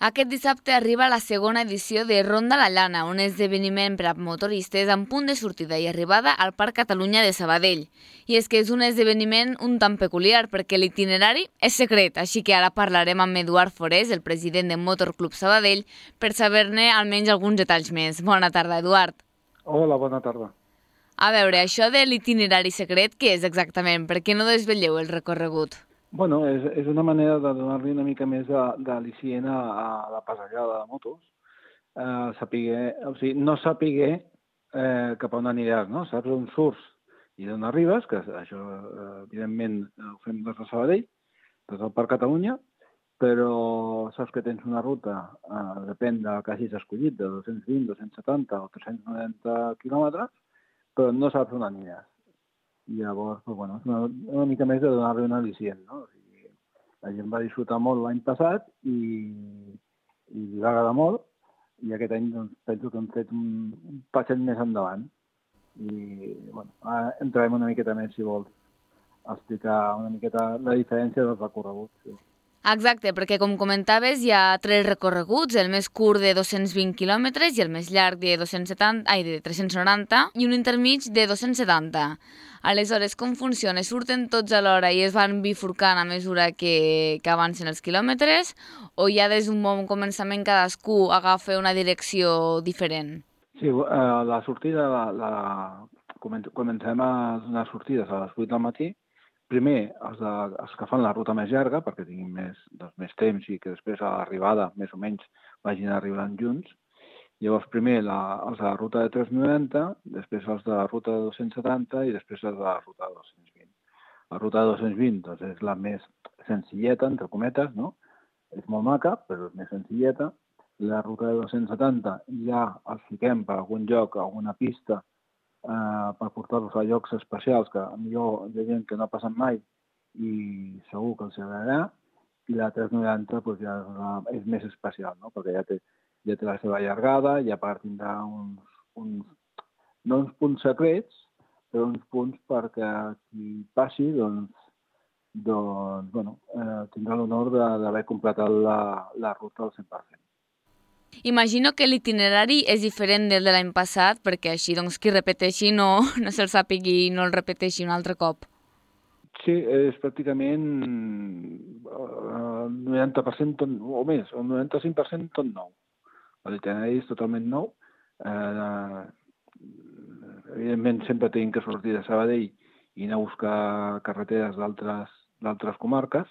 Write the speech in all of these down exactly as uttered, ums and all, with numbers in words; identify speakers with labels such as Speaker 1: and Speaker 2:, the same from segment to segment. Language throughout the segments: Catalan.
Speaker 1: Aquest dissabte arriba la segona edició de Ronda la Llana, un esdeveniment per a motoristes amb punt de sortida i arribada al Parc Catalunya de Sabadell. I és que és un esdeveniment un tant peculiar perquè l'itinerari és secret, així que ara parlarem amb Eduard Forés, el president de Motor Club Sabadell, per saber-ne almenys alguns detalls més. Bona tarda, Eduard.
Speaker 2: Hola, bona tarda.
Speaker 1: A veure, això de l'itinerari secret, què és exactament? Per què no desvetlleu el recorregut?
Speaker 2: Bueno, és, és una manera de donar-li una mica més d'al·licient a, a la passejada de motos. Eh, sapiguer, o sigui, no sapiguer eh, cap a on aniràs, no? Saps on surts i d'on arribes, que això, eh, evidentment, ho fem des de Sabadell, des del Parc Catalunya, però saps que tens una ruta, eh, depèn del que hagis escollit, de dos-cents vint, dos-cents setanta o tres-cents noranta quilòmetres, però no saps on aniràs. I llavors, doncs, bueno, és una, una mica més de donar-li un al·licient, no? O sigui, la gent va disfrutar molt l'any passat i, i li va agradar molt, i aquest any doncs, penso que hem fet un, un passet més endavant. I, bueno, ara entrarem una miqueta més, si vols, a explicar una miqueta la diferència dels recorreguts. Sí.
Speaker 1: Exacte, perquè com comentaves hi ha tres recorreguts, el més curt de dos-cents vint quilòmetres i el més llarg de, dos-cents setanta, ai, de tres-cents noranta i un intermig de dos-cents setanta. Aleshores, com funciona? Surten tots alhora i es van bifurcant a mesura que, que avancen els quilòmetres o ja des d'un bon començament cadascú agafa una direcció diferent?
Speaker 2: Sí, eh, la sortida, la, la... comencem a donar sortides a les vuit del matí. Primer, els, de, els que fan la ruta més llarga, perquè tinguin més, doncs, més temps i que després a l'arribada, més o menys, vagin arribant junts. Llavors, primer la, els de la ruta de tres noranta, després els de la ruta de dos-cents setanta i després els de la ruta de dos-cents vint. La ruta de dos-cents vint doncs, és la més senzilleta, entre cometes, no? És molt maca, però és més senzilleta. La ruta de dos-cents setanta ja els fiquem per algun lloc, alguna pista, Uh, per portar-los a llocs especials que millor hi ha gent que no passen mai i segur que els agradarà. I la tres noranta pues, ja és, una, és més especial, no? Perquè ja té, ja té la seva allargada i a part tindrà uns, uns, no uns punts secrets, però uns punts perquè qui passi doncs, doncs bueno, eh, tindrà l'honor d'haver completat la, la ruta al cent per cent.
Speaker 1: Imagino que l'itinerari és diferent del de l'any passat, perquè així doncs qui repeteixi no, no se'l sàpigui i no el repeteixi un altre cop.
Speaker 2: Sí, és pràcticament el noranta per cent tot, o més, el noranta-cinc per cent tot nou. L'itinerari és totalment nou. Eh, evidentment sempre tenim que sortir de Sabadell i anar a buscar carreteres d'altres comarques,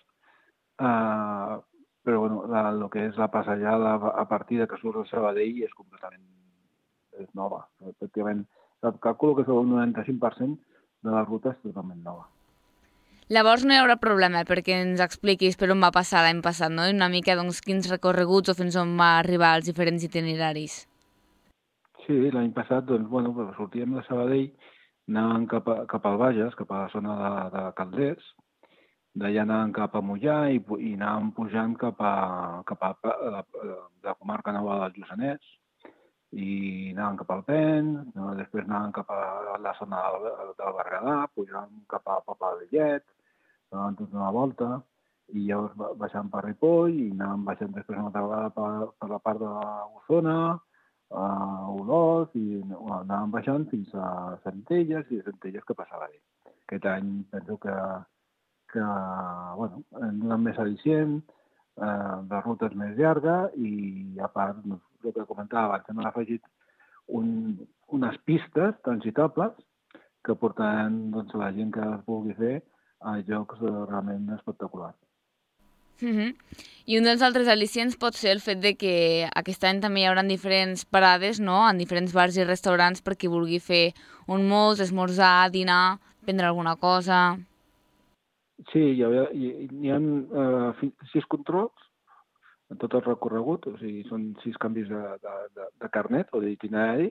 Speaker 2: eh, però bueno, la, el que és la passejada a partir de que surt de Sabadell és completament és nova. Efectivament, calculo que és el noranta-cinc per cent de la ruta és totalment nova.
Speaker 1: Llavors no hi haurà problema perquè ens expliquis per on va passar l'any passat, no? I una mica doncs, quins recorreguts o fins on va arribar els diferents itineraris.
Speaker 2: Sí, l'any passat, doncs, bueno, sortíem de Sabadell, anàvem cap, a, cap al Bages, cap a la zona de, de Calders, d'allà anàvem cap a Mollà i, i anàvem pujant cap a, cap a la, la comarca nova del Lluçanès, i anàvem cap al Pen, no? Després anàvem cap a la zona del, del Berguedà, pujàvem cap a Poble de Lillet, anàvem tota una volta, i llavors baixant per Ripoll, i anàvem baixant després una altra vegada per, per la part de Osona, a Olot, i anàvem baixant fins a Centelles, i de Centelles que passava bé. Aquest any penso que, que bueno, hem donat més al·licient, eh, la ruta és més llarga, i a part, no, el que comentava abans, hem afegit un, unes pistes transitables que portaran doncs, la gent que es vulgui fer a llocs realment espectaculars.
Speaker 1: Mm-hmm. I un dels altres al·licients pot ser el fet de que aquest any també hi haurà diferents parades, no?, en diferents bars i restaurants per qui vulgui fer un mos, esmorzar, dinar, prendre alguna cosa.
Speaker 2: Sí, hi ha, hi, hi ha uh, sis controls en tot el recorregut, o sigui, són sis canvis de, de, de, de carnet o d'itinerari,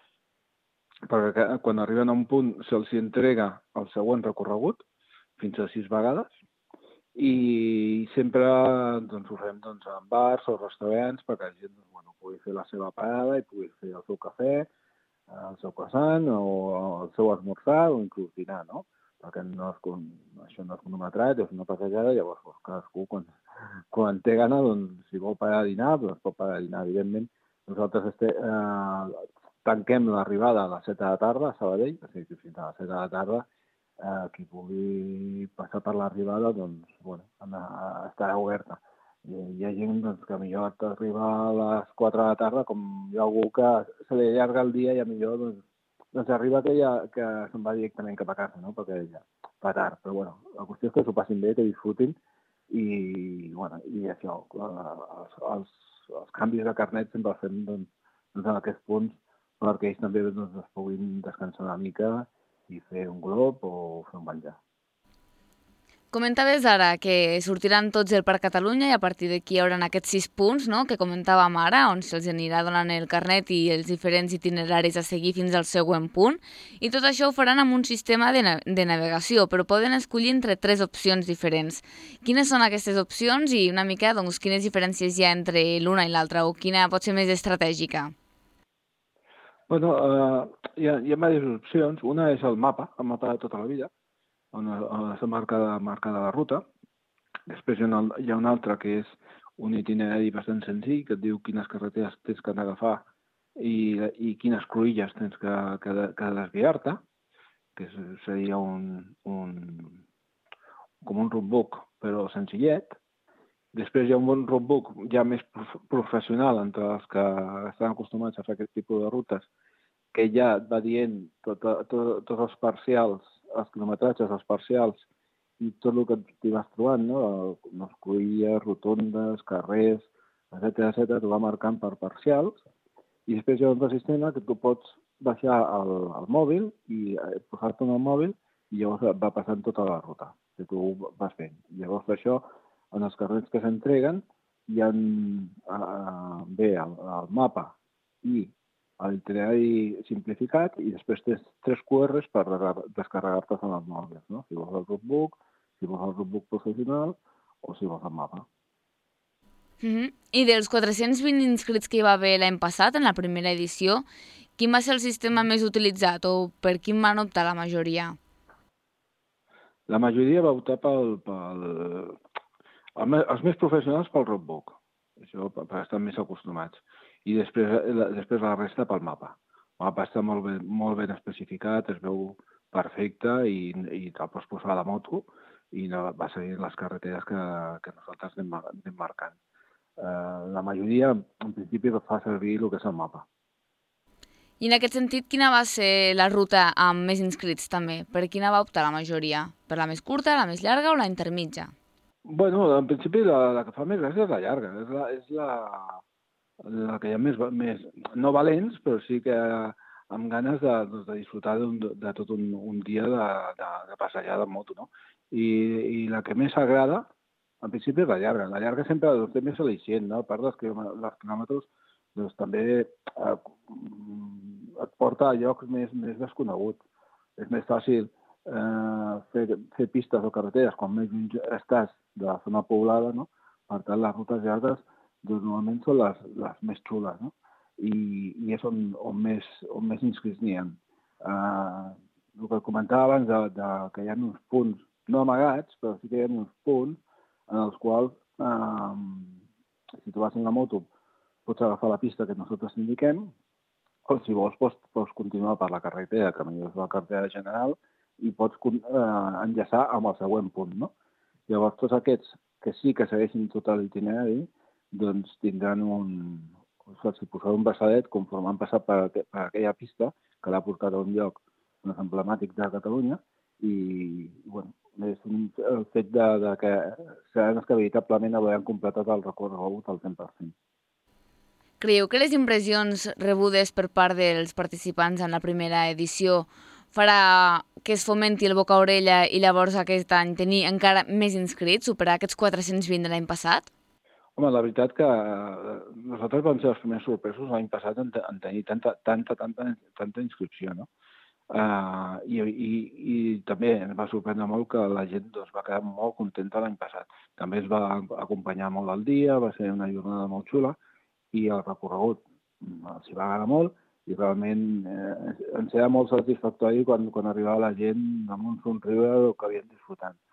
Speaker 2: perquè quan arriben a un punt se'ls entrega el següent recorregut, fins a sis vegades, i sempre doncs, ho fem doncs, en bars o restaurants perquè la gent doncs, bueno, pugui fer la seva parada i pugui fer el seu cafè, el seu croissant o el seu esmorzar o inclús dinar, no? Perquè no és, això no és cronometrat, és una passejada, llavors doncs, cadascú quan, quan té gana, doncs, si vol parar a dinar, doncs pot parar a dinar, evidentment. Nosaltres este, eh, tanquem l'arribada a les set de la tarda a Sabadell, o sigui que fins a les set de la tarda eh, qui pugui passar per l'arribada, doncs, bueno, anar, estarà oberta. I hi ha gent doncs, que millor arriba a les quatre de la tarda, com hi ha algú que se li allarga el dia i a millor doncs, doncs arriba que, ja, que se'n va directament cap a casa, no? Perquè ja fa tard. Però bueno, la qüestió és que s'ho passin bé, que disfrutin i, bueno, i això, els, els, els canvis de carnet sempre els fem doncs, doncs en aquests punts perquè ells també doncs, es puguin descansar una mica i fer un glop o fer un menjar.
Speaker 1: Comentaves ara que sortiran tots el Parc Catalunya i a partir d'aquí hi haurà aquests sis punts, no?, que comentàvem ara, on se'ls anirà donant el carnet i els diferents itineraris a seguir fins al següent punt. I tot això ho faran amb un sistema de, na de navegació, però poden escollir entre tres opcions diferents. Quines són aquestes opcions i una mica doncs, quines diferències hi ha entre l'una i l'altra o quina pot ser més estratègica?
Speaker 2: Bueno, eh, hi, ha, hi ha diverses opcions. Una és el mapa, el mapa de tota la vida, on està marcada, marcada la ruta. Després hi ha, una, hi ha una altra que és un itinerari bastant senzill que et diu quines carreteres tens que agafar i, i quines cruïlles tens que, que, que desviar-te, que seria un, un, com un roadbook, però senzillet. Després hi ha un bon roadbook ja més professional entre els que estan acostumats a fer aquest tipus de rutes, que ja et va dient tot, tot, tots els parcials, els quilometratges, els parcials i tot el que t'hi vas trobant, no? Les cruïlles, rotondes, carrers, etcètera, etcètera, t'ho va marcant per parcials. I després hi ha un altre sistema que tu pots baixar al, al mòbil i posar-te en el mòbil i llavors va passant tota la ruta que tu vas fent. Llavors d'això, en els carrers que s'entreguen, hi ha eh, bé el, el mapa i l'itinerari simplificat i després tens tres Q Rs per descarregar-te en els mòbils, no? Si vols el roadbook, si vols el roadbook professional o si vols el mapa.
Speaker 1: Mm -hmm. I dels quatre-cents vint inscrits que hi va haver l'any passat, en la primera edició, quin va ser el sistema més utilitzat o per quin van optar la majoria?
Speaker 2: La majoria va optar pel... pel el, els més professionals pel roadbook, això per estar més acostumats. I després, després la resta pel mapa. El mapa està molt ben, molt ben especificat, es veu perfecte i, i te'l pots posar a la moto i no, va seguir les carreteres que, que nosaltres anem, anem marcant. Uh, la majoria, en principi, fa servir el que és el mapa.
Speaker 1: I en aquest sentit, quina va ser la ruta amb més inscrits també? Per quina va optar la majoria? Per la més curta, la més llarga o la intermitja?
Speaker 2: Bueno, en principi la, la que fa més gràcia és la llarga. És la, és la, la que hi ha més, més, no valents, però sí que amb ganes de, de disfrutar de, de tot un, un dia de, de, de passejada en moto, no? I, i la que més agrada, en principi, és la llarga. La llarga sempre té més al·licient, no? A part dels quilòmetres, doncs també eh, et porta a llocs més, més desconeguts. És més fàcil eh, fer, fer pistes o carreteres quan més lluny estàs de la zona poblada, no? Per tant, les rutes llargues doncs, normalment són les, les més xules, no? I, i és on, on, més, on més inscrits n'hi ha. Uh, el que comentava abans, de, de, que hi ha uns punts, no amagats, però sí que hi ha uns punts en els quals, uh, si tu vas en la moto, pots agafar la pista que nosaltres indiquem, o si vols, pots, pots continuar per la carretera, que millor és la carretera general, i pots uh, enllaçar amb el següent punt, no? Llavors, tots aquests que sí que segueixin tot l'itinerari, doncs tindran un, si posar un braçadet conforme han passat per, per aquella pista que l'ha portat a un lloc més emblemàtic de Catalunya i, bueno, és un, el fet de, de que seran els que veritablement hauran completat el recorregut al cent per cent.
Speaker 1: Creieu que les impressions rebudes per part dels participants en la primera edició farà que es fomenti el boca a orella i llavors aquest any tenir encara més inscrits, superar aquests quatre-cents vint de l'any passat?
Speaker 2: Home, la veritat que nosaltres vam ser els primers sorpresos l'any passat en, en tenir tanta, tanta, tanta, tanta inscripció, no? Uh, i, i, I també ens va sorprendre molt que la gent doncs, va quedar molt contenta l'any passat. També es va acompanyar molt el dia, va ser una jornada molt xula i el recorregut els hi va agradar molt i realment eh, ens era molt satisfactori quan, quan arribava la gent amb un somriure que havien disfrutant.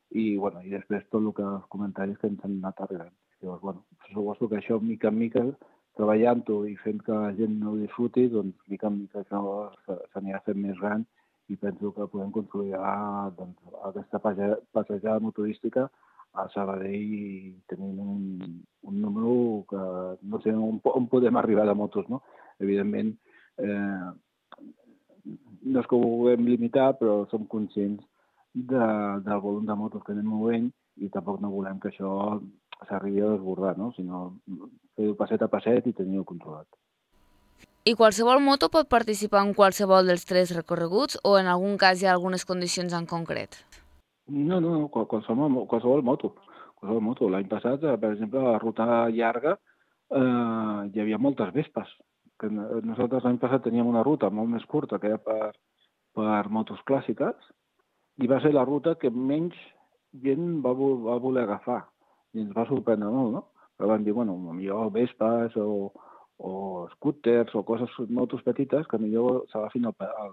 Speaker 2: i, bueno, i després tot el que els comentaris que ens han anat arribant. Llavors, bueno, suposo que això, mica en mica, treballant-ho i fent que la gent no ho disfruti, doncs, mica en mica això s'anirà fent més gran i penso que podem consolidar doncs, aquesta passejada motorística a Sabadell i tenint un, un número que no sé on, on podem arribar de motos, no? Evidentment, eh, no és que ho vulguem limitar, però som conscients de, del volum de motos que anem movent i tampoc no volem que això s'arribi a desbordar, no? Sinó fer-ho passet a passet i tenir-ho controlat.
Speaker 1: I qualsevol moto pot participar en qualsevol dels tres recorreguts o en algun cas hi ha algunes condicions en concret?
Speaker 2: No, no, qualsevol, qualsevol moto. Qualsevol moto. L'any passat, per exemple, a la ruta llarga eh, hi havia moltes vespes. Que nosaltres l'any passat teníem una ruta molt més curta que era per, per motos clàssiques i va ser la ruta que menys gent va, va voler agafar. I ens va sorprendre molt, no? Però van dir, bueno, millor vespes o, o scooters o coses, motos petites, que millor s'agafin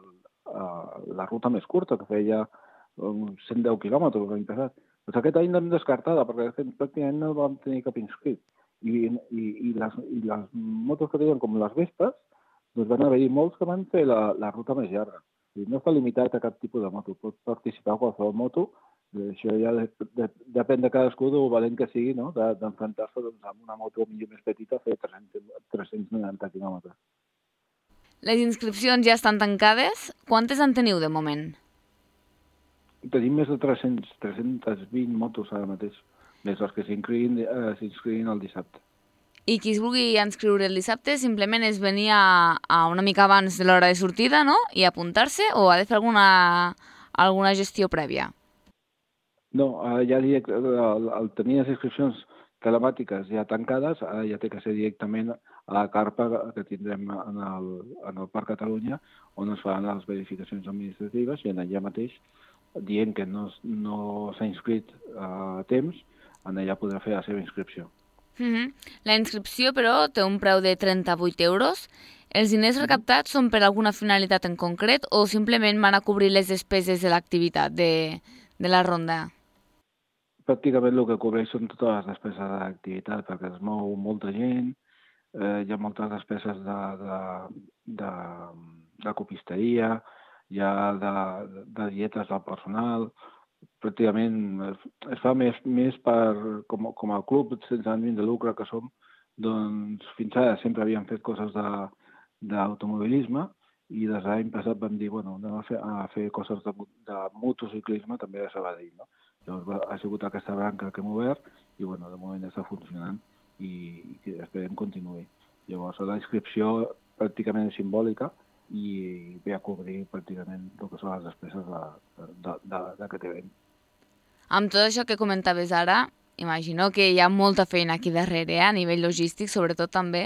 Speaker 2: la ruta més curta, que feia cent deu quilòmetres l'any passat. Doncs aquest any l'hem descartada, perquè pràcticament no vam tenir cap inscrit. I, i, i, les, i les motos que deien com les Vespes, doncs van haver-hi molts que van fer la, la ruta més llarga. I no està limitat a cap tipus de moto, pot participar a qualsevol moto. Això ja de, de, depèn de cadascú del valent que sigui, no? D'enfrontar-se doncs, amb una moto millor més petita a fer tres-cents noranta quilòmetres.
Speaker 1: Les inscripcions ja estan tancades. Quantes en teniu de moment?
Speaker 2: Tenim més de tres-cents, tres-cents vint motos ara mateix, més les que s'inscriguin eh, el dissabte.
Speaker 1: I qui es vulgui inscriure el dissabte simplement és venir a, a una mica abans de l'hora de sortida, no?, i apuntar-se, o ha de fer alguna, alguna gestió prèvia?
Speaker 2: No, ja diré, el, el tenir les inscripcions telemàtiques ja tancades, ara ja té que ser directament a la carpa que tindrem en el, en el Parc Catalunya, on es faran les verificacions administratives i allà mateix, dient que no, no s'ha inscrit a temps, allà podrà fer la seva inscripció.
Speaker 1: Mm-hmm. La inscripció, però, té un preu de trenta-vuit euros. Els diners recaptats són per alguna finalitat en concret o simplement van a cobrir les despeses de l'activitat de, de la ronda?
Speaker 2: Pràcticament el que cobreix són totes les despeses de l'activitat, perquè es mou molta gent, eh, hi ha moltes despeses de, de, de, de copisteria, hi ha de, de dietes del personal. Pràcticament es fa més, més per, com, com a club sense ànim de lucre que som, doncs fins ara sempre havíem fet coses d'automobilisme i des de l'any passat vam dir, bueno, anem a fer, a fer coses de, de motociclisme també a Sabadell, no? Llavors ha sigut aquesta branca que hem obert i, bueno, de moment està funcionant i, i esperem continuï. Llavors la inscripció pràcticament és simbòlica i ve a cobrir pràcticament el que són les despeses de, de, de, de que té vent.
Speaker 1: Amb tot això que comentaves ara, imagino que hi ha molta feina aquí darrere, eh? A nivell logístic, sobretot també.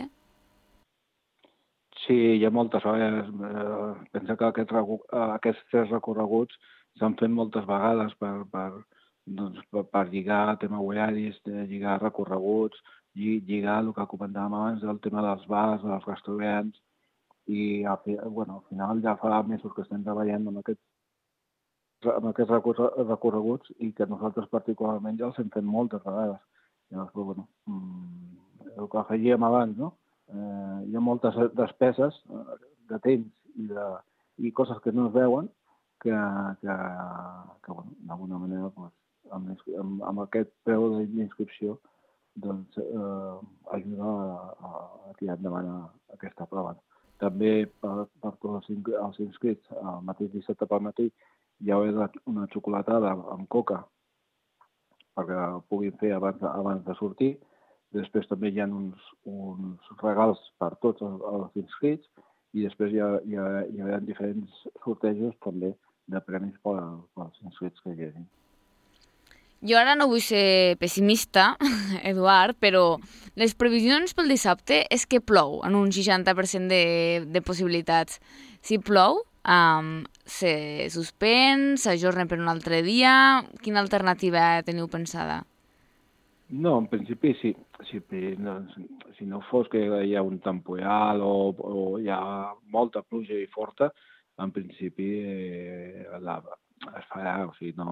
Speaker 2: Sí, hi ha moltes hores. Eh, pensa que aquest, aquests tres recorreguts s'han fet moltes vegades per, per, doncs, per, per lligar tema horaris, lligar recorreguts, lligar el que comentàvem abans del tema dels bars, dels restaurants, i bueno, al final ja fa mesos que estem treballant amb, aquest, amb aquests recorreguts i que nosaltres particularment ja els hem fet moltes vegades. Llavors, però, bueno, el que afegíem abans, no? Eh, hi ha moltes despeses de temps i, de, i coses que no es veuen que, que, que bueno, d'alguna manera doncs, amb, amb, amb aquest preu d'inscripció doncs, eh, ajuda a, a, a tirar endavant a, a aquesta prova. També per, per tots els inscrits, el mateix dissabte pel matí hi ha una xocolatada amb coca perquè ho puguin fer abans, abans de sortir. Després també hi ha uns, uns regals per tots els, els inscrits i després hi ha, hi, ha, hi ha diferents sortejos també de premis per, pels inscrits que hi hagi.
Speaker 1: Jo ara no vull ser pessimista, Eduard, però les previsions pel dissabte és que plou en un seixanta per cent de, de possibilitats. Si plou, um, se suspèn, s'ajorna per un altre dia. Quina alternativa teniu pensada?
Speaker 2: No, en principi, si, si, no, si no fos que hi ha un temporal o, o hi ha molta pluja i forta, en principi eh, la, es farà, o sigui, no,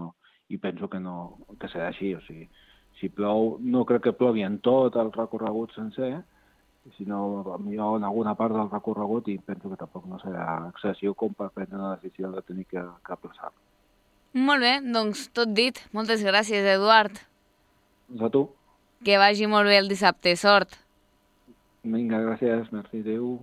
Speaker 2: i penso que no que serà així. O sigui, si plou, no crec que plogui en tot el recorregut sencer, sinó potser en alguna part del recorregut, i penso que tampoc no serà excessiu com per prendre la decisió de tenir que, que aplaçar.
Speaker 1: Molt bé, doncs tot dit. Moltes gràcies, Eduard.
Speaker 2: Doncs a tu.
Speaker 1: Que vagi molt bé el dissabte. Sort.
Speaker 2: Vinga, gràcies, merci, adéu.